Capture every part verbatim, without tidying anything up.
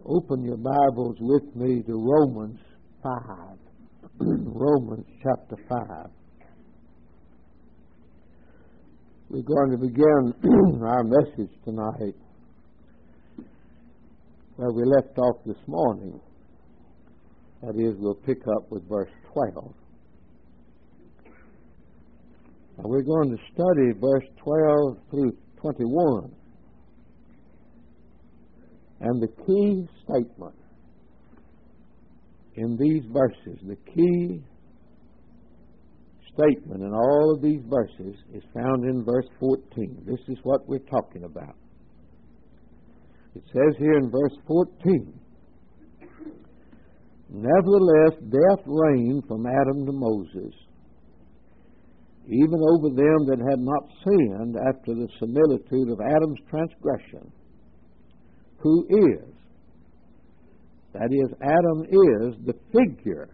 Open your Bibles with me to Romans five. Romans chapter five. We're going to begin our message tonight where we left off this morning. That is, we'll pick up with verse twelve. Now we're going to study verse twelve through twenty-one. And the key statement in these verses, the key statement in all of these verses is found in verse fourteen. This is what we're talking about. It says here in verse fourteen, "Nevertheless, death reigned from Adam to Moses, even over them that had not sinned after the similitude of Adam's transgression, who is," that is, Adam is the figure,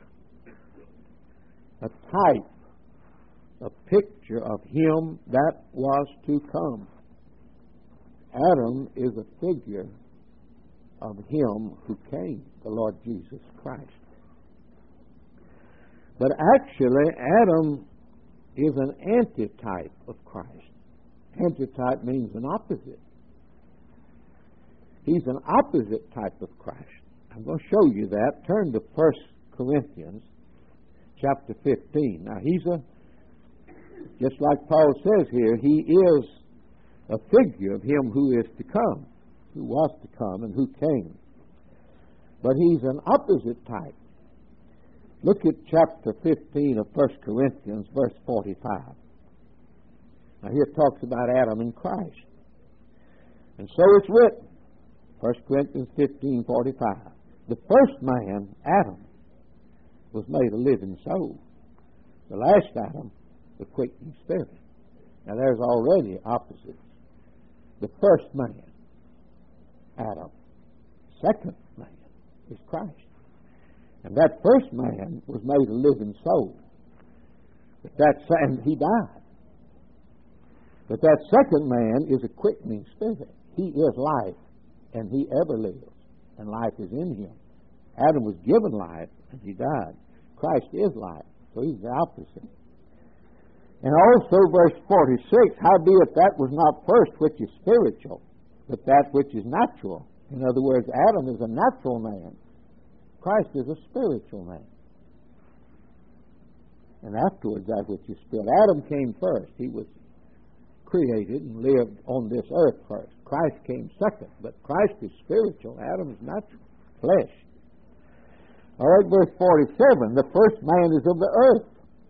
a type, a picture of him that was to come. Adam is a figure of him who came, the Lord Jesus Christ. But actually, Adam is an antitype of Christ. Antitype means an opposite. He's an opposite type of Christ. I'm going to show you that. Turn to First Corinthians chapter fifteen. Now, he's a, just like Paul says here, he is a figure of him who is to come, who was to come, and who came. But he's an opposite type. Look at chapter fifteen of First Corinthians, verse forty-five. Now, here it talks about Adam and Christ. "And so it's written," First Corinthians fifteen forty-five, "the first man, Adam, was made a living soul. The last Adam, the quickening spirit." Now there's already opposites. The first man, Adam. Second man is Christ. And that first man was made a living soul. But that, and he died. But that second man is a quickening spirit. He is life. And he ever lives, and life is in him. Adam was given life, and he died. Christ is life, so he's the opposite. And also verse forty-six, "Howbeit that was not first which is spiritual, but that which is natural." In other words, Adam is a natural man. Christ is a spiritual man. And afterwards that which is spiritual. Adam came first. He was created and lived on this earth first. Christ came second, but Christ is spiritual. Adam is natural, flesh. All right, verse forty-seven, "The first man is of the earth."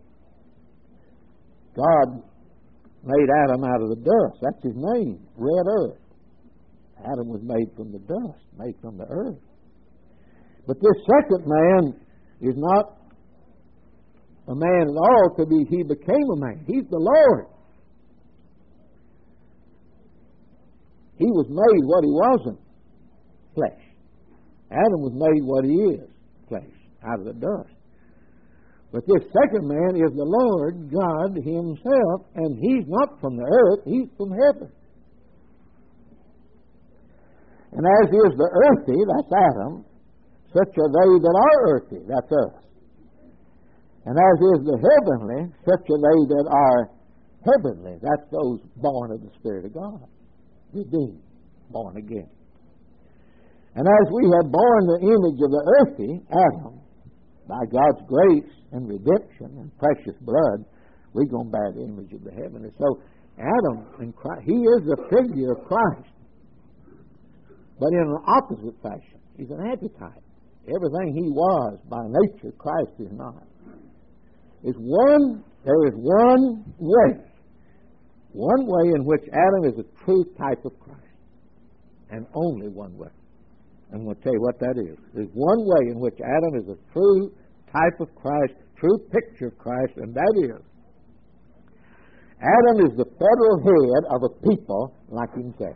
God made Adam out of the dust. That's his name, red earth. Adam was made from the dust, made from the earth. But this second man is not a man at all to be, he became a man. He's the Lord. He was made what he wasn't, flesh. Adam was made what he is, flesh, out of the dust. But this second man is the Lord God himself, and he's not from the earth, he's from heaven. And as is the earthy, that's Adam, such are they that are earthy, that's us. And as is the heavenly, such are they that are heavenly, that's those born of the Spirit of God. Redeemed, born again. And as we have borne the image of the earthy, Adam, by God's grace and redemption and precious blood, we're going to bear the image of the heavenly. So Adam, in Christ, he is the figure of Christ, but in an opposite fashion. He's an antitype. Everything he was by nature, Christ is not. It's one, there is one way One way in which Adam is a true type of Christ, and only one way. I'm going to tell you what that is. There's one way in which Adam is a true type of Christ, true picture of Christ, and that is Adam is the federal head of a people like himself.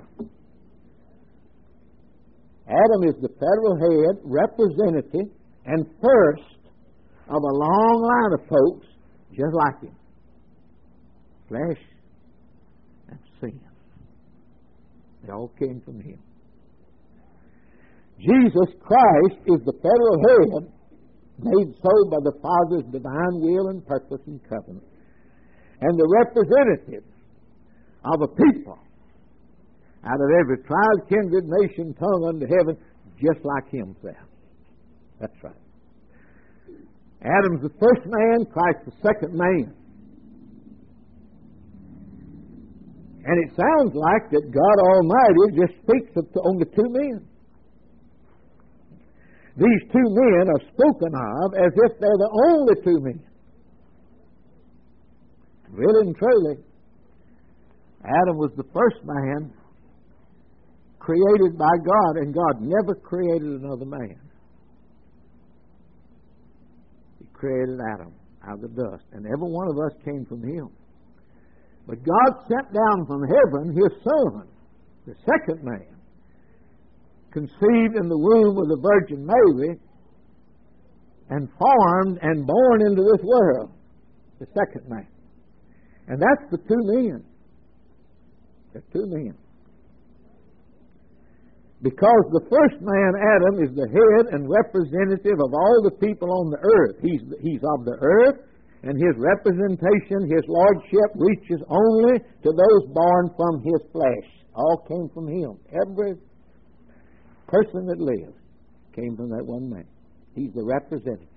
Adam is the federal head, representative, and first of a long line of folks just like him. Flesh and sin. They all came from him. Jesus Christ is the federal head, made so by the Father's divine will and purpose and covenant, and the representative of a people out of every tribe, kindred, nation, tongue under heaven, just like himself. That's right. Adam's the first man, Christ the second man. And it sounds like that God Almighty just speaks of on the two men. These two men are spoken of as if they're the only two men. Really and truly, Adam was the first man created by God, and God never created another man. He created Adam out of the dust, and every one of us came from him. But God sent down from heaven His Son, the second man, conceived in the womb of the Virgin Mary, and formed and born into this world, the second man. And that's the two men. The two men. Because the first man, Adam, is the head and representative of all the people on the earth. He's, he's of the earth, and his representation, his lordship, reaches only to those born from his flesh. All came from him. Every person that lives came from that one man. He's the representative.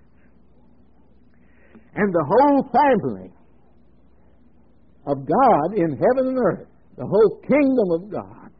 And the whole family of God in heaven and earth, the whole kingdom of God,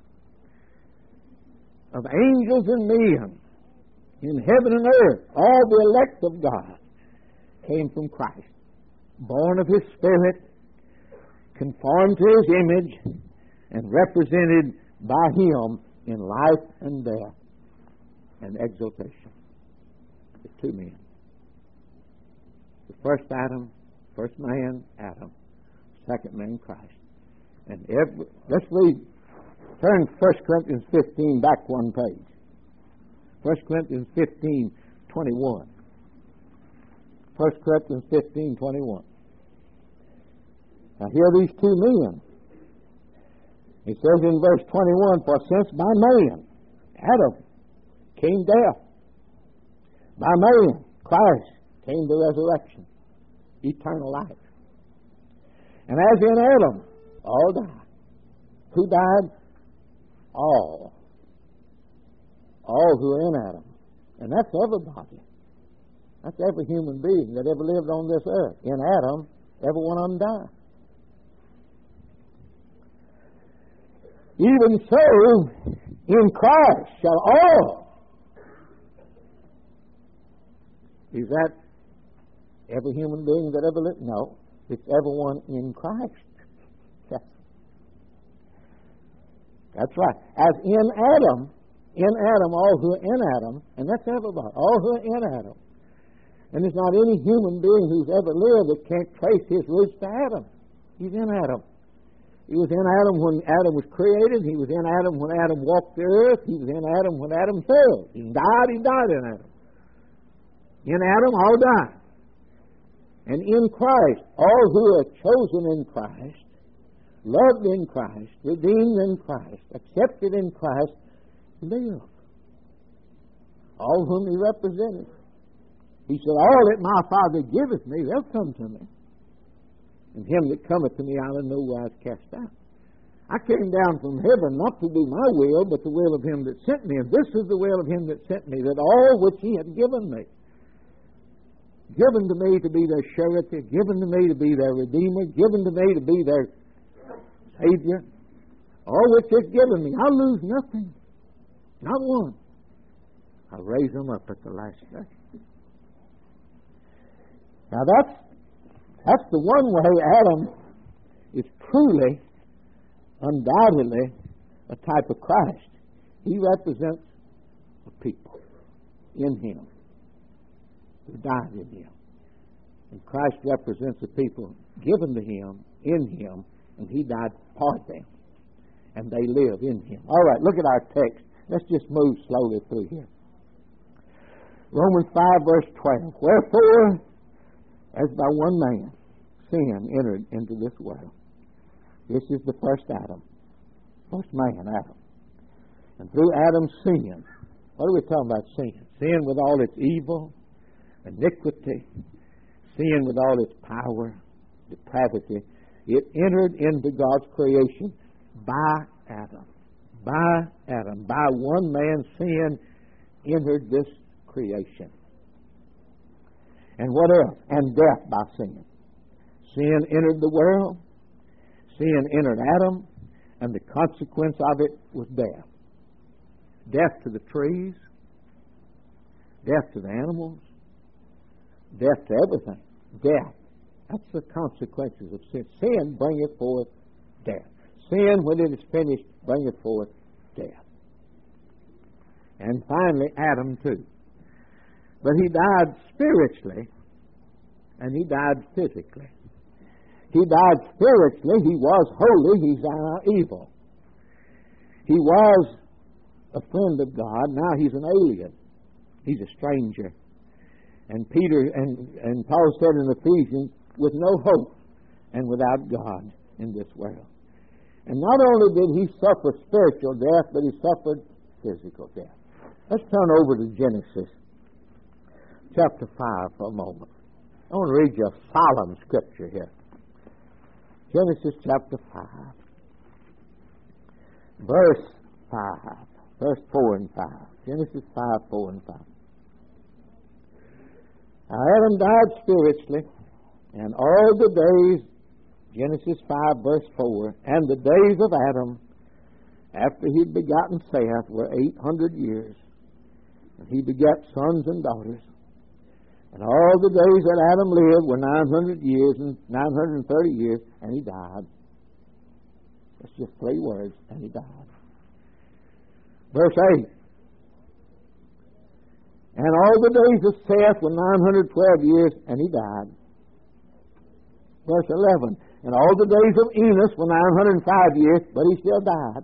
of angels and men in heaven and earth, all the elect of God, came from Christ, born of His Spirit, conformed to His image, and represented by Him in life and death and exaltation. The two men. The first Adam, first man, Adam. Second man, Christ. And every, let's read, turn First Corinthians fifteen back one page. First Corinthians fifteen, twenty-one. First Corinthians fifteen, twenty-one. Now here are these two men. He says in verse twenty-one, for since by man, Adam, came death, by man, Christ, came the resurrection, eternal life. And as in Adam, all died. Who died? All. All who are in Adam. And that's everybody. That's every human being that ever lived on this earth. In Adam, every one of them died. Even so, in Christ shall all. Is that every human being that ever lived? No. It's everyone in Christ. That's, that's right. As in Adam, in Adam, all who are in Adam, and that's everybody, all who are in Adam. And there's not any human being who's ever lived that can't trace his roots to Adam. He's in Adam. He was in Adam when Adam was created. He was in Adam when Adam walked the earth. He was in Adam when Adam fell. He died, he died in Adam. In Adam, all died. And in Christ, all who are chosen in Christ, loved in Christ, redeemed in Christ, accepted in Christ, live. All whom He represented. He said, all that my Father giveth me, they'll come to me. And him that cometh to me, I'll in no wise cast out. I came down from heaven not to do my will, but the will of Him that sent me. And this is the will of Him that sent me, that all which He had given me, given to me to be their surety, given to me to be their Redeemer, given to me to be their Savior, all which He's given me, I'll lose nothing. Not one. I'll raise them up at the last day. Now that's that's the one way Adam is truly, undoubtedly, a type of Christ. He represents the people in Him, who died in Him. And Christ represents the people given to Him, in Him, and He died for them. And they live in Him. All right, look at our text. Let's just move slowly through here. Romans five, verse twelve. Wherefore, as by one man sin entered into this world. This is the first Adam. First man, Adam. And through Adam's sin, What are we talking about sin? Sin with all its evil, iniquity, sin with all its power, depravity. It entered into God's creation by Adam. By Adam. By one man, sin entered this creation. And what else? And death by sin. Sin entered the world. Sin entered Adam. And the consequence of it was death. Death to the trees. Death to the animals. Death to everything. Death. That's the consequences of sin. Sin bringeth forth death. Sin, when it is finished, bringeth forth death. And finally, Adam too. But he died spiritually, and he died physically. He died spiritually. He was holy. He's now evil. He was a friend of God. Now he's an alien. He's a stranger. And Peter and, and Paul said in Ephesians, with no hope and without God in this world. And not only did he suffer spiritual death, but he suffered physical death. Let's turn over to Genesis chapter five for a moment. I want to read you a solemn scripture here. Genesis chapter five, verse five, verse four and five. Genesis five, four and five. Now Adam died spiritually, and all the days, Genesis five, verse four, and the days of Adam, after he'd begotten Seth, were eight hundred years. And he begat sons and daughters. And all the days that Adam lived were nine hundred years and nine hundred thirty years, and he died. That's just three words, and he died. Verse eight. And all the days of Seth were nine hundred twelve years, and he died. Verse eleven. And all the days of Enos were nine hundred five years, but he still died.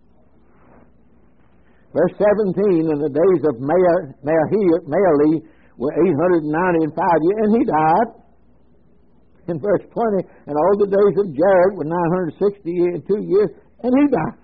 Verse seventeen. And the days of Mahalalel were eight hundred ninety-five years, and he died. In verse twenty. And all the days of Jared were nine hundred sixty-two years, and he died.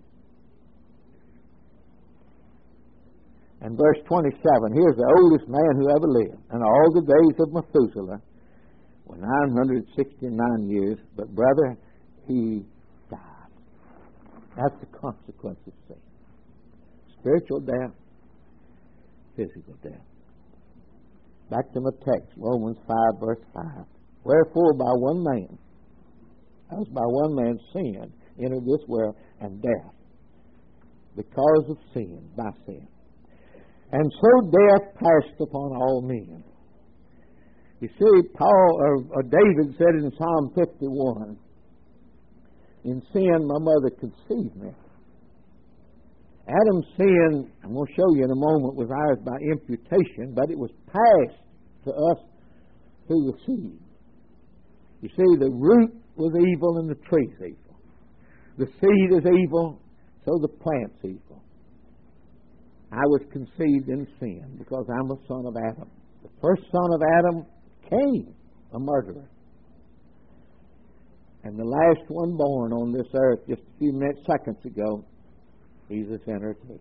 And verse twenty-seven. Here's the oldest man who ever lived. And all the days of Methuselah were nine hundred sixty-nine years, but brother, he died. That's the consequence of sin. Spiritual death, physical death. Back to my text, Romans five, verse five. Wherefore by one man, as by one man sin entered this world, and death, because of sin, by sin. And so death passed upon all men. You see, Paul or, or David said in Psalm fifty-one, in sin my mother conceived me. Adam's sin, I'm going to show you in a moment, was ours by imputation, but it was passed to us through the seed. You see, the root was evil and the tree's evil. The seed is evil, so the plant's evil. I was conceived in sin because I'm a son of Adam. The first son of Adam, Cain, a murderer. And the last one born on this earth just a few minutes, seconds ago, he's a sinner too.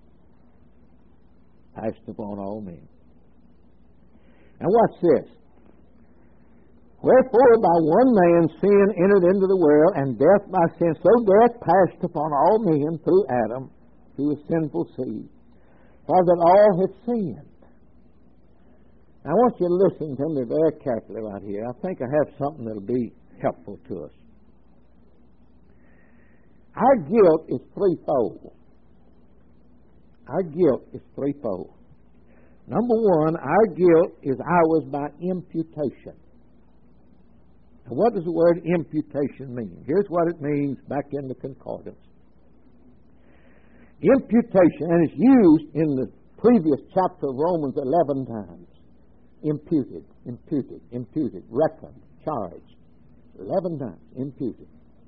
Passed upon all men. Now watch this. Wherefore by one man sin entered into the world, and death by sin. So death passed upon all men through Adam, through a sinful seed. For that all have sinned. Now, I want you to listen to me very carefully right here. I think I have something that will be helpful to us. Our guilt is threefold. Our guilt is threefold. Number one, our guilt is ours by imputation. Now, what does the word imputation mean? Here's what it means back in the concordance. Imputation, and it's used in the previous chapter of Romans eleven times. Imputed, imputed, imputed, reckoned, charged. Eleven times, imputed.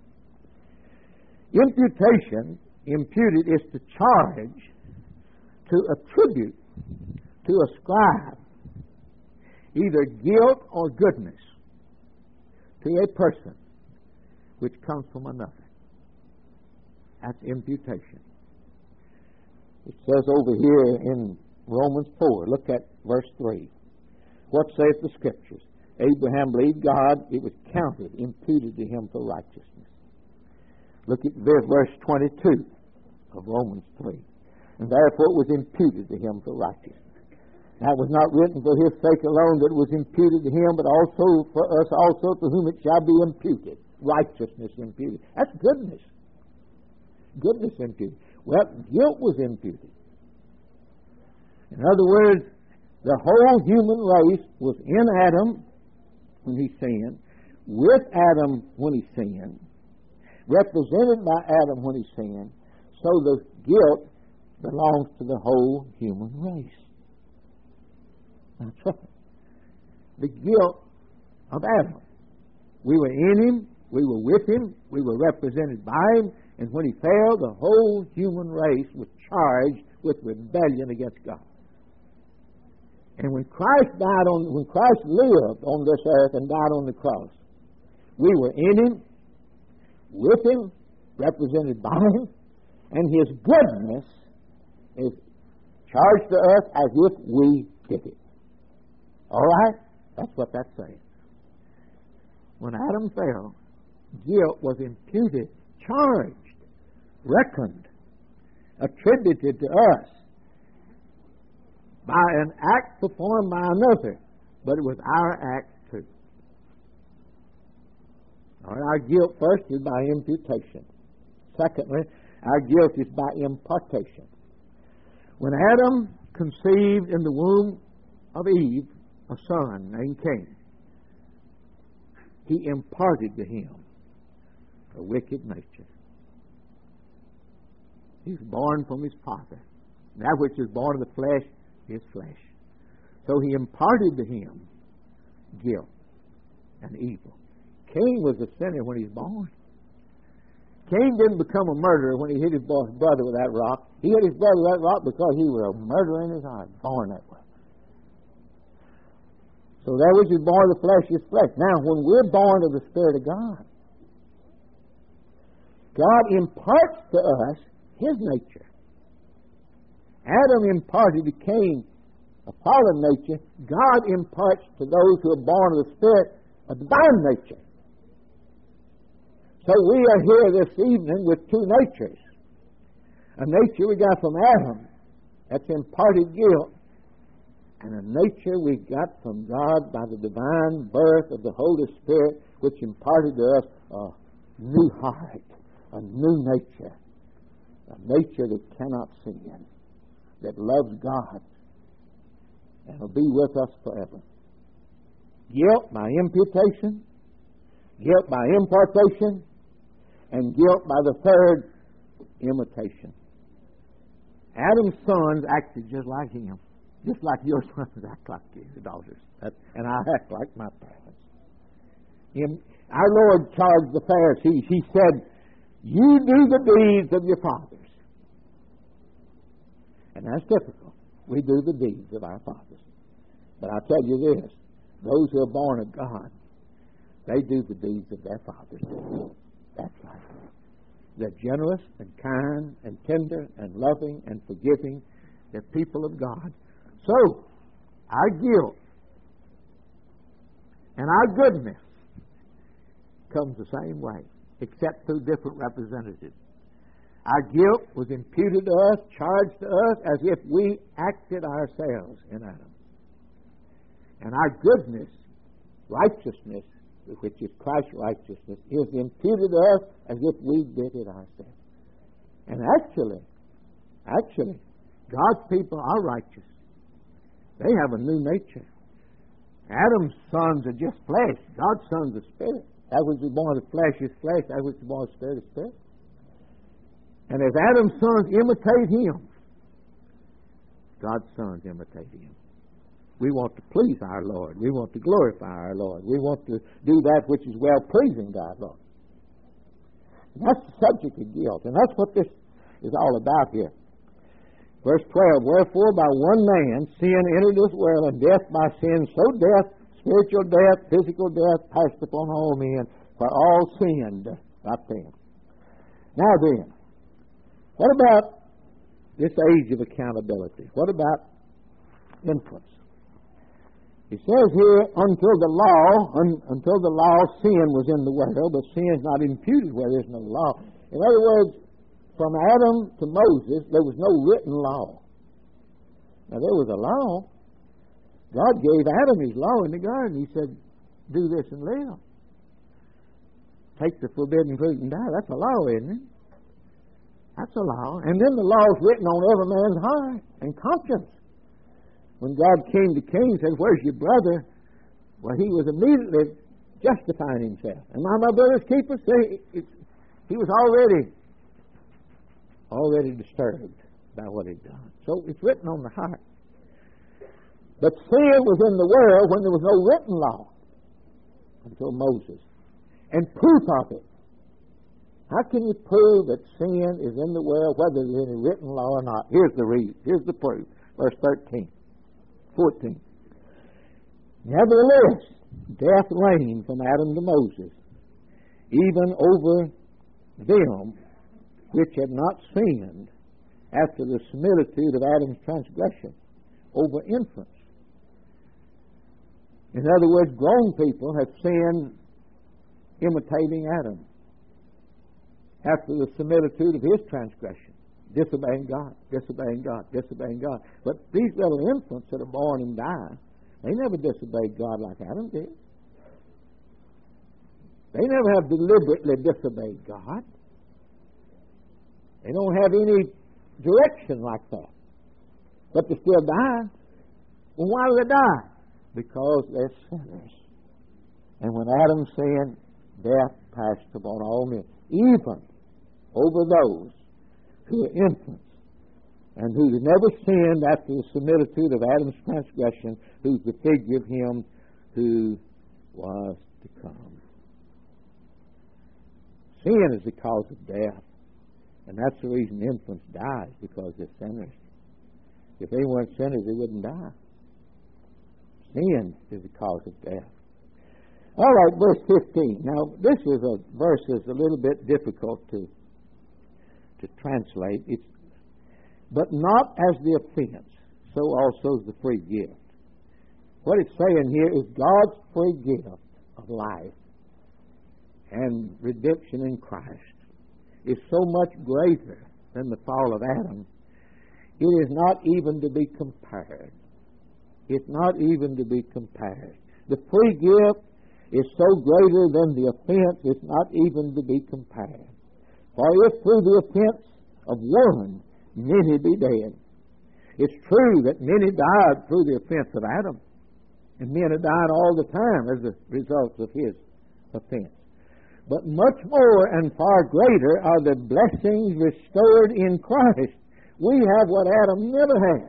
Imputation, imputed, is to charge, to attribute, to ascribe either guilt or goodness to a person which comes from another. That's imputation. It says over here in Romans four, look at verse three. What saith the Scriptures? Abraham believed God, it was counted, imputed to him for righteousness. Look at verse twenty-two of Romans three. And therefore it was imputed to him for righteousness. That was not written for his sake alone that it was imputed to him, but also for us also to whom it shall be imputed. Righteousness imputed. That's goodness. Goodness imputed. Well, guilt was imputed. In other words, the whole human race was in Adam when he sinned, with Adam when he sinned, represented by Adam when he sinned, so the guilt belongs to the whole human race. That's right. The guilt of Adam. We were in him, we were with him, we were represented by him, and when he fell, the whole human race was charged with rebellion against God. And when Christ died on, when Christ lived on this earth and died on the cross, we were in him, with him, represented by him, and his goodness is charged to us as if we did it. All right? That's what that's saying. When Adam fell, guilt was imputed, charged, reckoned, attributed to us by an act performed by another, but it was our act too. All right, our guilt first is by imputation. Secondly, our guilt is by impartation. When Adam conceived in the womb of Eve a son named Cain, he imparted to him a wicked nature. He was born from his father. That which is born of the flesh is flesh. So he imparted to him guilt and evil. Cain was a sinner when he was born. Cain didn't become a murderer when he hit his brother with that rock. He hit his brother with that rock because he was a murderer in his heart, born that way. So that which is born of the flesh is flesh. Now, when we're born of the Spirit of God, God imparts to us his nature. Adam imparted to Cain a fallen nature. God imparts to those who are born of the Spirit a divine nature. So we are here this evening with two natures. A nature we got from Adam, that's imparted guilt, and a nature we got from God by the divine birth of the Holy Spirit, which imparted to us a new heart, a new nature, a nature that cannot sin, that loves God, and will be with us forever. Guilt by imputation, guilt by impartation, and guilt by the third, imitation. Adam's sons acted just like him, just like your sons act like your daughters, and I act like my parents. Him, our Lord charged the Pharisees. He said, "You do the deeds of your fathers." And that's typical. We do the deeds of our fathers. But I'll tell you this, those who are born of God, they do the deeds of their fathers. That's right. They're generous and kind and tender and loving and forgiving. They're people of God. So, our guilt and our goodness comes the same way, except through different representatives. Our guilt was imputed to us, charged to us, as if we acted ourselves in Adam. And our goodness, righteousness, which is Christ's righteousness, is imputed to us as if we did it ourselves. And actually, actually, God's people are righteous. They have a new nature. Adam's sons are just flesh. God's sons are spirit. That which is born of flesh is flesh. That which is born of spirit is spirit. And as Adam's sons imitate him, God's sons imitate him. We want to please our Lord. We want to glorify our Lord. We want to do that which is well-pleasing to our Lord. And that's the subject of guilt. And that's what this is all about here. Verse twelve, "Wherefore by one man sin entered this world, and death by sin, so death, spiritual death, physical death, passed upon all men, for all sinned." Right then. Now then, what about this age of accountability. What about infants? He says here, until the law, un, until the law, sin was in the world, but sin is not imputed where there's no law. In other words, from Adam to Moses, there was no written law. Now, there was a law. God gave Adam his law in the garden. He said, do this and live. Take the forbidden fruit and die. That's a law, isn't it? That's a law. And then the law is written on every man's heart and conscience. When God came to Cain and said, where's your brother? Well, he was immediately justifying himself. Am I my brother's keeper? See, it's, he was already, already disturbed by what he'd done. So it's written on the heart. But sin was in the world when there was no written law until Moses. And proof of it. How can you prove that sin is in the world whether there's any written law or not? Here's the reason. Here's the proof. Verse thirteen. fourteen. Nevertheless, death reigned from Adam to Moses, even over them which had not sinned after the similitude of Adam's transgression, over infants. In other words, grown people have sinned imitating Adam after the similitude of his transgression. Disobeying God, disobeying God, disobeying God. But these little infants that are born and die, they never disobeyed God like Adam did. They never have deliberately disobeyed God. They don't have any direction like that. But they still die. Well, why do they die? Because they're sinners. And when Adam sinned, death passed upon all men, even over those who are infants, and who had never sinned after the similitude of Adam's transgression, who's the figure of him who was to come. Sin is the cause of death, and that's the reason infants die, because they're sinners. If they weren't sinners, they wouldn't die. Sin is the cause of death. All right, verse fifteen. Now, this is a verse that's a little bit difficult to to translate. It's, but not as the offense, so also is the free gift. What it's saying here is God's free gift of life and redemption in Christ is so much greater than the fall of Adam, it is not even to be compared. It's not even to be compared. The free gift is so greater than the offense, it's not even to be compared. For if through the offense of one many be dead, it's true that many died through the offense of Adam, and men have died all the time as a result of his offense. But much more and far greater are the blessings restored in Christ. We have what Adam never had.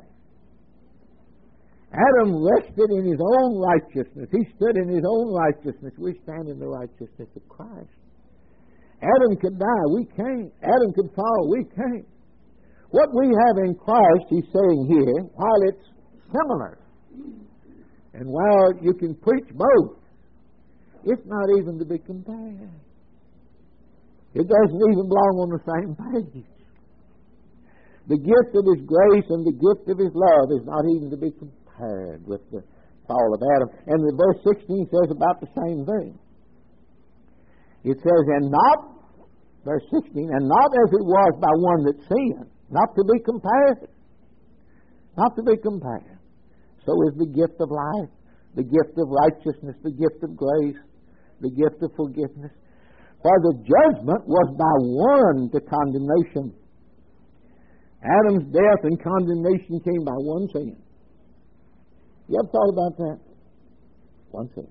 Adam rested in his own righteousness. He stood in his own righteousness. We stand in the righteousness of Christ. Adam could die, we can't. Adam could fall, we can't. What we have in Christ, he's saying here, while it's similar, and while you can preach both, it's not even to be compared. It doesn't even belong on the same page. The gift of his grace and the gift of his love is not even to be compared with the fall of Adam. And the verse sixteen says about the same thing. It says, and not, verse sixteen, and not as it was by one that sinned, not to be compared. Not to be compared. So is the gift of life, the gift of righteousness, the gift of grace, the gift of forgiveness. For the judgment was by one to condemnation. Adam's death and condemnation came by one sin. You ever thought about that? One sin.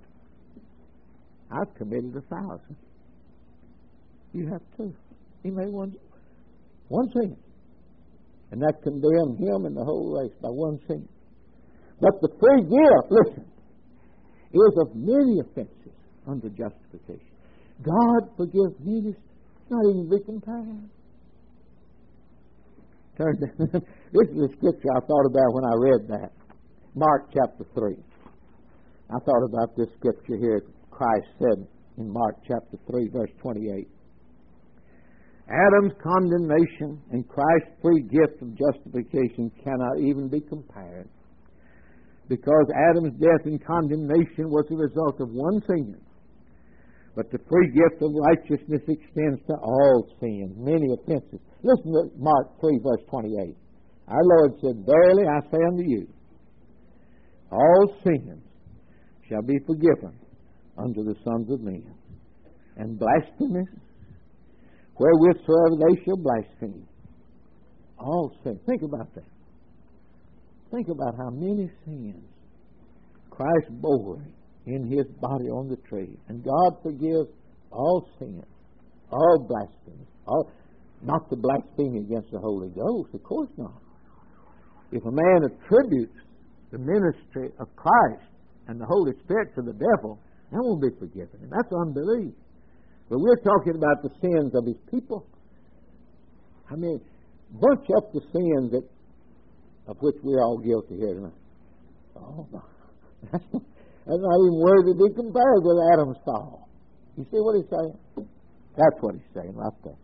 I've committed a thousand. You have two. He made one, one sin. And that condemned him and the whole race by one sin. But the free gift, listen, is of many offenses under justification. God forgives many, not even be compared. Turn to, this is a scripture I thought about when I read that. Mark chapter three. I thought about this scripture here. Christ said in Mark chapter three, verse twenty-eight. Adam's condemnation and Christ's free gift of justification cannot even be compared, because Adam's death and condemnation was the result of one sin. But the free gift of righteousness extends to all sin, many offenses. Listen to Mark three, verse twenty-eight. Our Lord said, "Verily I say unto you, all sins shall be forgiven unto the sons of men, and blasphemies, wherewithsoever they shall blaspheme." All sins. Think about that. Think about how many sins Christ bore in His body on the tree. And God forgives all sins, all blasphemies, all, not the blasphemy against the Holy Ghost, of course not. If a man attributes the ministry of Christ and the Holy Spirit to the devil, that won't be forgiven. And that's unbelief. But we're talking about the sins of His people. I mean, bunch up the sins that of which we're all guilty here tonight. Oh, that's not, that's not even worthy to be compared with Adam's fall. You see what he's saying? That's what he's saying right there.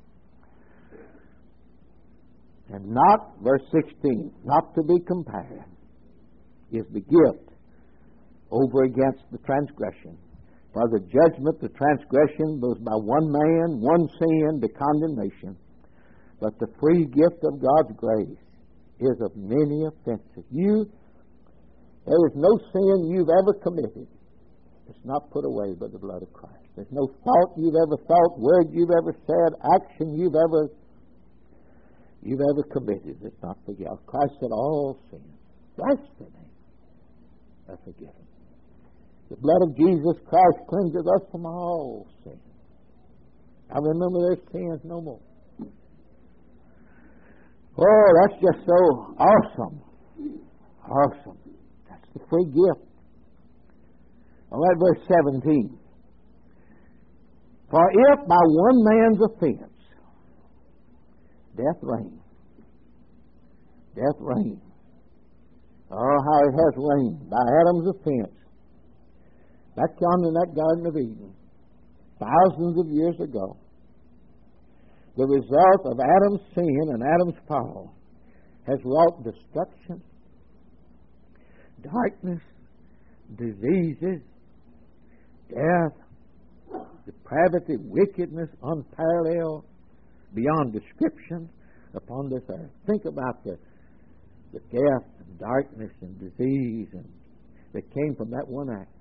And not, verse sixteen, not to be compared is the gift over against the transgression. For the judgment, the transgression was by one man, one sin, the condemnation. But the free gift of God's grace is of many offenses. You, there is no sin you've ever committed that's not put away by the blood of Christ. There's no thought you've ever thought, word you've ever said, action you've ever you've ever committed that's not forgiven. Christ said all sin, blasphemy, are forgiven. The blood of Jesus Christ cleanses us from all sin. I remember their sins no more. Oh, that's just so awesome. Awesome. That's the free gift. All right, verse seventeen. For if by one man's offense death reigned, death reigned. Oh, how it has reigned by Adam's offense. Back yonder in that Garden of Eden, thousands of years ago, the result of Adam's sin and Adam's fall has wrought destruction, darkness, diseases, death, depravity, wickedness, unparalleled, beyond description upon this earth. Think about the, the death and darkness and disease and that came from that one act.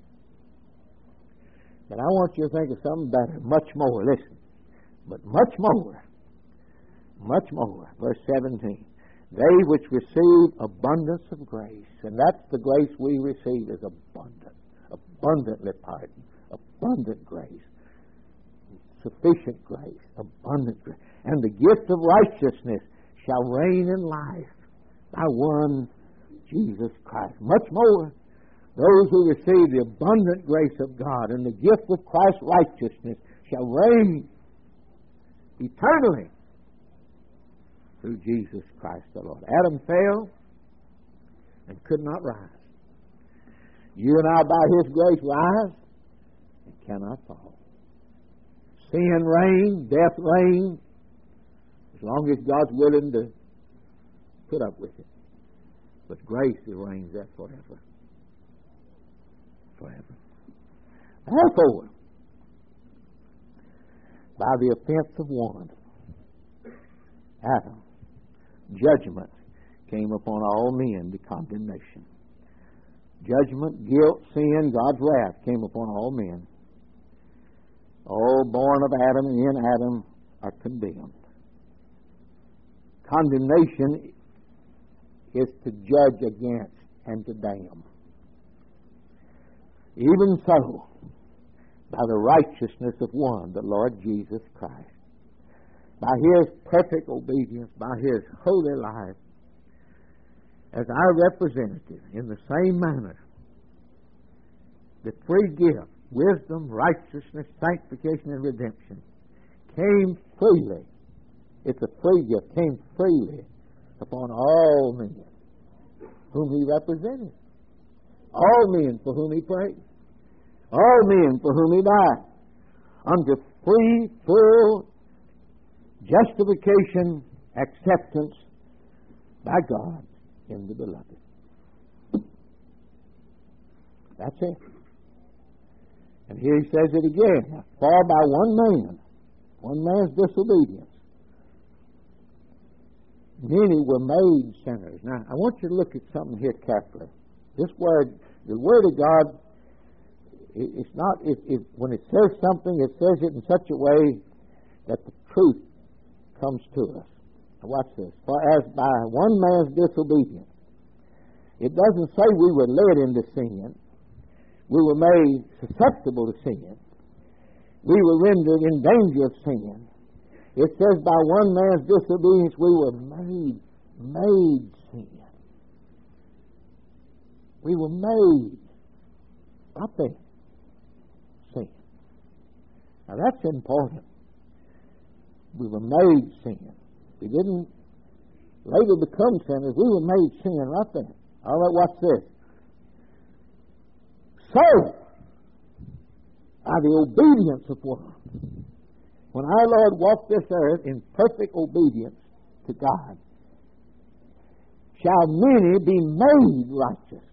But I want you to think of something better, much more. Listen. But much more, much more. Verse seventeen. They which receive abundance of grace, and that's the grace we receive is abundant, abundantly pardoned, abundant grace, sufficient grace, abundant grace. And the gift of righteousness shall reign in life by one Jesus Christ. Much more. Those who receive the abundant grace of God and the gift of Christ's righteousness shall reign eternally through Jesus Christ the Lord. Adam fell and could not rise. You and I, by His grace, rise and cannot fall. Sin reigned, death reigned, as long as God's willing to put up with it. But grace reigns that forever. Forever. Therefore, by the offense of one, Adam, judgment came upon all men to condemnation. Judgment, guilt, sin, God's wrath came upon all men. All born of Adam and in Adam are condemned. Condemnation is to judge against and to damn. Even so, by the righteousness of one, the Lord Jesus Christ, by His perfect obedience, by His holy life, as our representative, in the same manner, the free gift, wisdom, righteousness, sanctification, and redemption came freely. It's a free gift, came freely upon all men whom He represented. All men for whom He prayed. All men for whom He died. Unto free, full, justification, acceptance by God in the beloved. That's it. And here he says it again. For by one man, one man's disobedience, many were made sinners. Now, I want you to look at something here carefully. This word, the Word of God, it, it's not, it, it, when it says something, it says it in such a way that the truth comes to us. Now watch this. For as by one man's disobedience, it doesn't say we were led into sin. We were made susceptible to sin. We were rendered in danger of sin. It says by one man's disobedience we were made, made sin. We were made, not there, sin. Now that's important. We were made sin. We didn't later become sinners. We were made sin right there. All right, watch this. So, by the obedience of one, when our Lord walked this earth in perfect obedience to God, shall many be made righteous.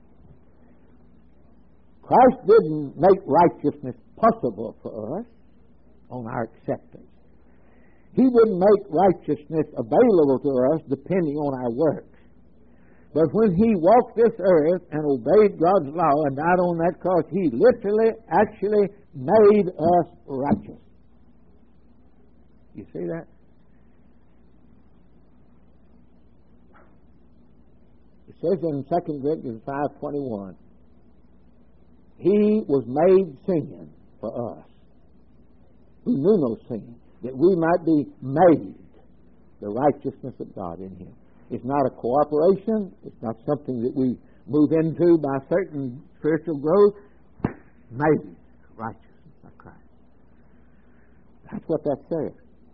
Christ didn't make righteousness possible for us on our acceptance. He didn't make righteousness available to us depending on our works. But when He walked this earth and obeyed God's law and died on that cross, He literally, actually made us righteous. You see that? It says in Second Corinthians five twenty-one, He was made sin for us, who knew no sin, that we might be made the righteousness of God in Him. It's not a cooperation. It's not something that we move into by certain spiritual growth. Made righteousness by Christ. That's what that says.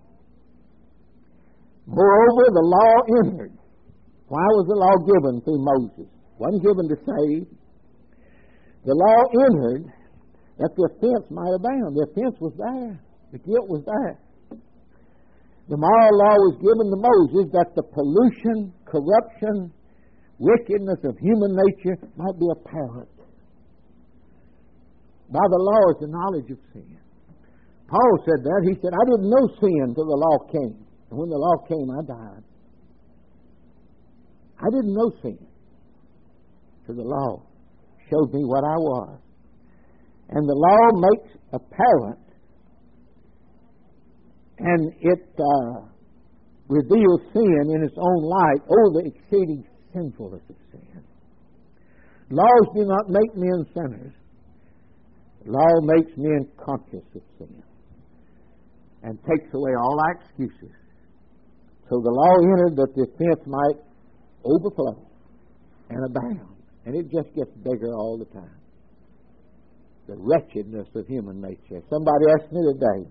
Moreover, the law entered. Why was the law given through Moses? It wasn't given to save. The law entered that the offense might abound. The offense was there. The guilt was there. The moral law was given to Moses that the pollution, corruption, wickedness of human nature might be apparent. By the law is the knowledge of sin. Paul said that. He said, I didn't know sin until the law came. And when the law came, I died. I didn't know sin till the law showed me what I was. And the law makes apparent, and it uh, reveals sin in its own light. Oh, the exceeding sinfulness of sin. Laws do not make men sinners. Law makes men conscious of sin and takes away all our excuses. So the law entered that the offense might overflow and abound. And it just gets bigger all the time. The wretchedness of human nature. Somebody asked me today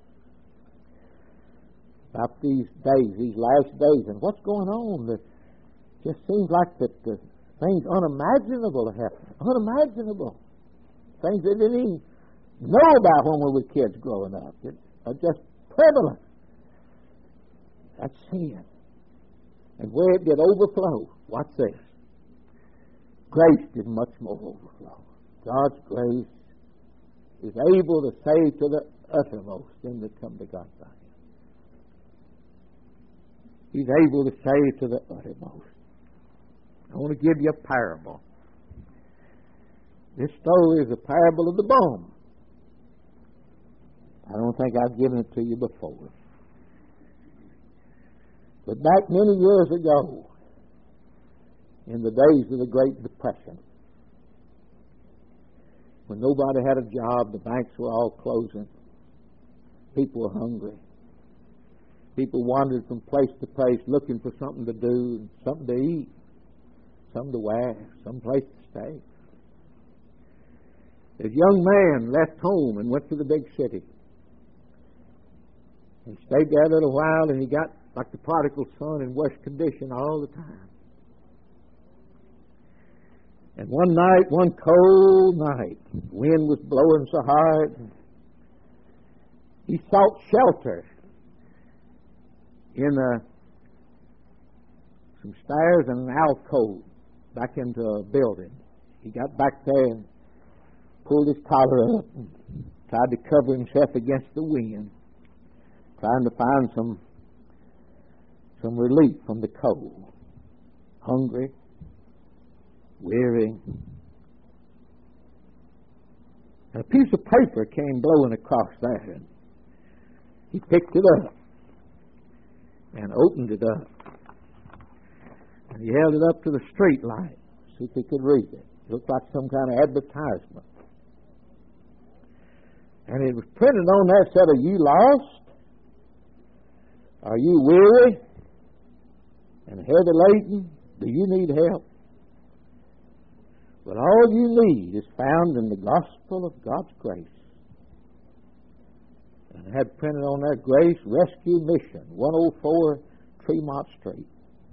about these days, these last days, and what's going on. It just seems like that the things unimaginable are happening. Unimaginable. Things they didn't even know about when we were kids growing up. It are just prevalent. That's sin. And where it did overflow, what's this? Grace did much more overflow. God's grace is able to save to the uttermost them that come to God by Him. He's able to save to the uttermost. I want to give you a parable. This story is a parable of the bomb. I don't think I've given it to you before. But back many years ago, in the days of the Great Depression, when nobody had a job, the banks were all closing, people were hungry. People wandered from place to place looking for something to do, something to eat, something to wear, some place to stay. This young man left home and went to the big city. He stayed there a little while, and he got like the prodigal son in worse condition all the time. And one night, one cold night, the wind was blowing so hard, he sought shelter in a, some stairs and an alcove back into a building. He got back there and pulled his collar up and tried to cover himself against the wind, trying to find some some relief from the cold. Hungry, weary. And a piece of paper came blowing across there, and he picked it up and opened it up. And he held it up to the street light, see if he could read it. It looked like some kind of advertisement. And it was printed on there, said, "Are you lost? Are you weary and heavy laden? Do you need help? But all you need is found in the gospel of God's grace." And it had printed on there, "Grace Rescue Mission, one oh four Tremont Street."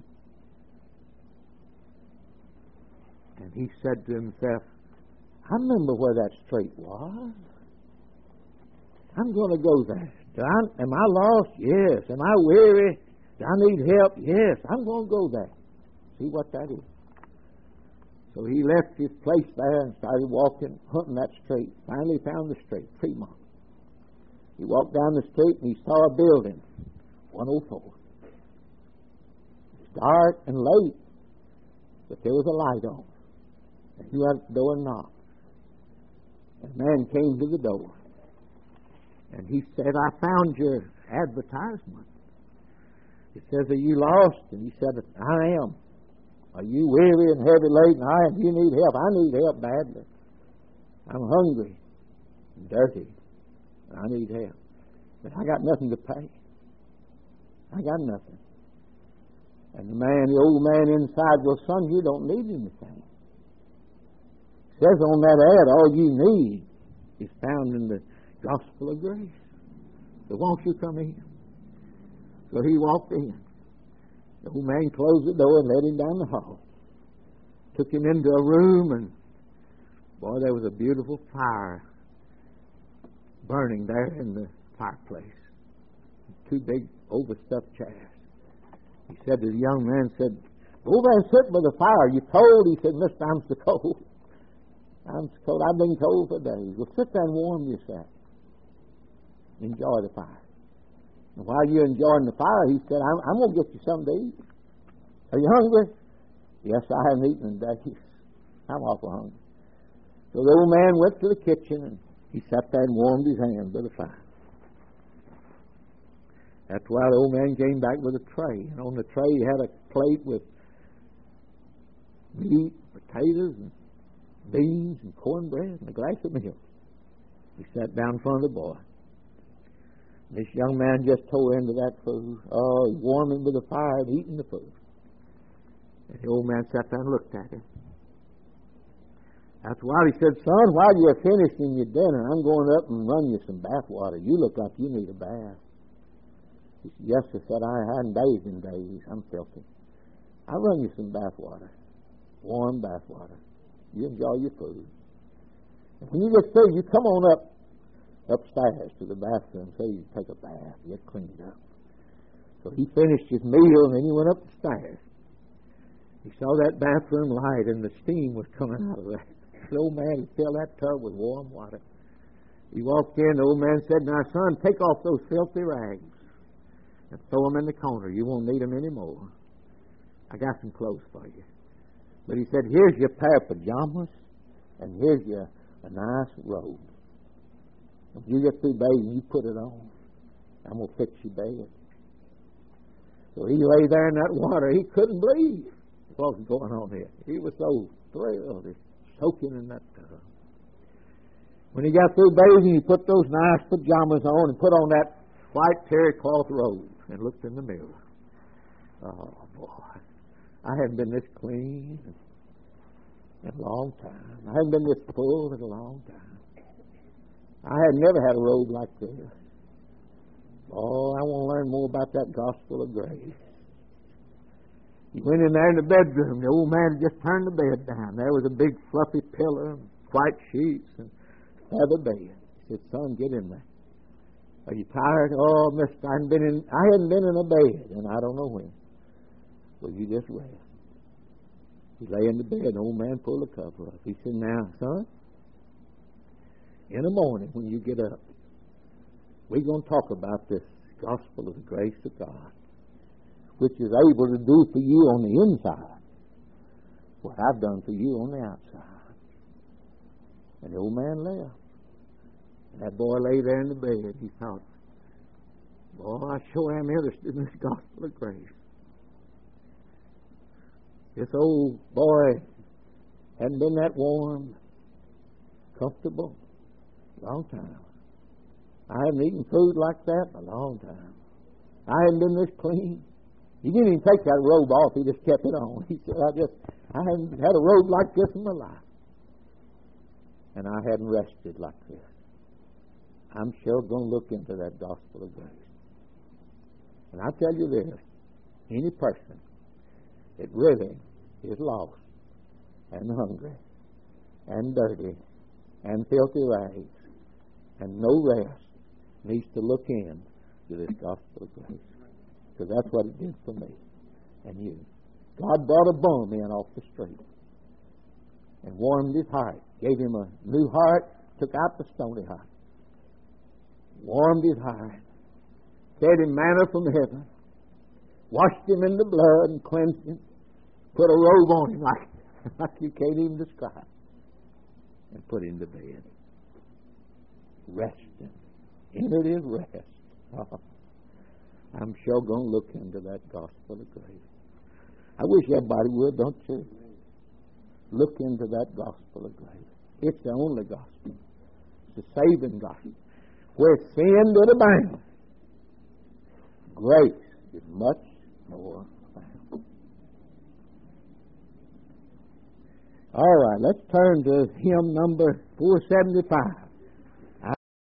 And he said to himself, "I remember where that street was. I'm going to go there. Do I, am I lost? Yes. Am I weary? Do I need help? Yes. I'm going to go there. See what that is." So he left his place there and started walking, hunting that street. Finally found the street, Tremont. He walked down the street and he saw a building, one oh four. It's dark and late, but there was a light on. And he went to the door and knocked. And a man came to the door. And he said, "I found your advertisement. It says, 'Are you lost?' And he said, 'I am. Are you weary and heavy laden?' I am. Do you need help? I need help badly. I'm hungry and dirty. I need help. But I got nothing to pay. I got nothing." And the man, the old man inside, "Well, son, you don't need anything. It says on that ad, all you need is found in the gospel of grace. So won't you come in?" So he walked in. The old man closed the door and led him down the hall. Took him into a room, and boy, there was a beautiful fire burning there in the fireplace. Two big overstuffed chairs. He said to the young man, said, "Go over and sit by the fire. You cold?" He said, "Mister, I'm so cold. I'm so cold. I've been cold for days." "Well, sit there and warm yourself. Enjoy the fire." And while you're enjoying the fire, he said, I'm, I'm going to get you something to eat. Are you hungry?" "Yes, I haven't eaten in days. I'm awful hungry." So the old man went to the kitchen, and he sat there and warmed his hands by the fire. After a while, the old man came back with a tray. And on the tray, he had a plate with meat, potatoes, and beans, and cornbread, and a glass of milk. He sat down in front of the boy. This young man just tore into that food. Oh, he's warming with the fire and eating the food. And the old man sat there and looked at him. After a while, he said, "Son, while you're finishing your dinner, I'm going up and run you some bath water. You look like you need a bath." He said, "Yes," I said, "I hadn't bathed in days. I'm filthy. I'll run you some bath water, warm bath water. You enjoy your food. And when you get through, you come on up upstairs to the bathroom so you take a bath, get cleaned up." So he finished his meal, and then he went up the stairs. He saw that bathroom light, and the steam was coming out of that. The old man had filled that tub with warm water. He walked in. The old man said, "Now, son, take off those filthy rags and throw them in the corner. You won't need them anymore. I got some clothes for you." But he said, "Here's your pair of pajamas, and here's your a nice robe. When you get through bathing, you put it on. I'm going to fix your bed." So he lay there in that water. He couldn't believe what was going on here. He was so thrilled, soaking in that tub. When he got through bathing, he put those nice pajamas on and put on that white terry cloth robe and looked in the mirror. Oh, boy. I haven't been this clean in a long time. I haven't been this full in a long time. I had never had a robe like this. Oh, I want to learn more about that gospel of grace. He went in there in the bedroom. The old man had just turned the bed down. There was a big fluffy pillow, white sheets, and feather bed. He said, "Son, get in there." Are you tired? Oh, mister, I hadn't been in, I hadn't been in a bed, and I don't know when. Well, you just rest. He lay in the bed, the old man pulled the cover up. He said, now, son, in the morning when you get up, we're going to talk about this gospel of the grace of God, which is able to do for you on the inside what I've done for you on the outside. And the old man left. And that boy lay there in the bed. He thought, boy, I sure am interested in this gospel of grace. This old boy hadn't been that warm, comfortable, a long time. I hadn't eaten food like that in a long time. I hadn't been this clean. He didn't even take that robe off. He just kept it on. He said, I just, I hadn't had a robe like this in my life. And I hadn't rested like this. I'm sure going to look into that gospel of grace. And I tell you this, any person that really is lost and hungry and dirty and filthy rags and no rest needs to look in to this gospel of grace. Because that's what it did for me and you. God brought a bum in off the street and warmed his heart, gave him a new heart, took out the stony heart, warmed his heart, fed him manna from heaven, washed him in the blood and cleansed him, put a robe on him like, like you can't even describe, and put him to bed. Resting. Entered his rest. Oh, I'm sure going to look into that gospel of grace. I wish everybody would, don't you? Look into that gospel of grace. It's the only gospel. It's the saving gospel. Where sin did abound, grace is much more found. All right, let's turn to hymn number four seventy-five.